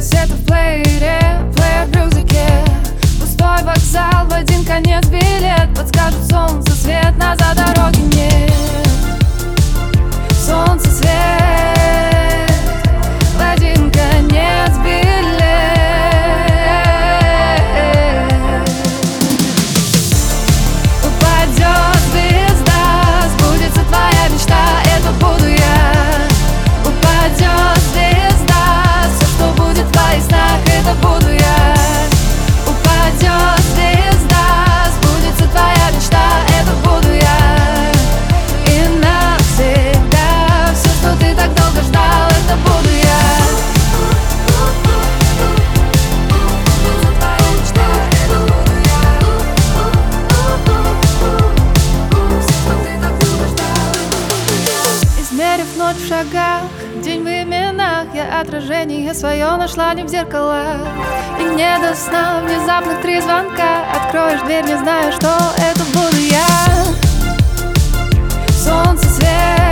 Где-то в плеере, плеер в рюкзаке. Пустой вокзал, в один конец билет. Подскажет солнце, свет, назад дороги нет. Солнце, свет, в один конец билет. Упадет звезда, сбудется твоя мечта, это буду я. Упадет звезда, все, что будет в твоих снах, это буду я. Упадет звезда, сбудется твоя мечта, это буду я. И навсегда все, что ты так долго ждал, это буду я. Сбудется твоя мечта, это буду я. Все, что ты так долго ждал, это буду я. Измерив ночь в шагах, день в именах, я отражение свое нашла не в зеркалах. И не до сна, внезапных 3 звонка. Откроешь дверь, не знаю, что это буду я. Солнце, свет,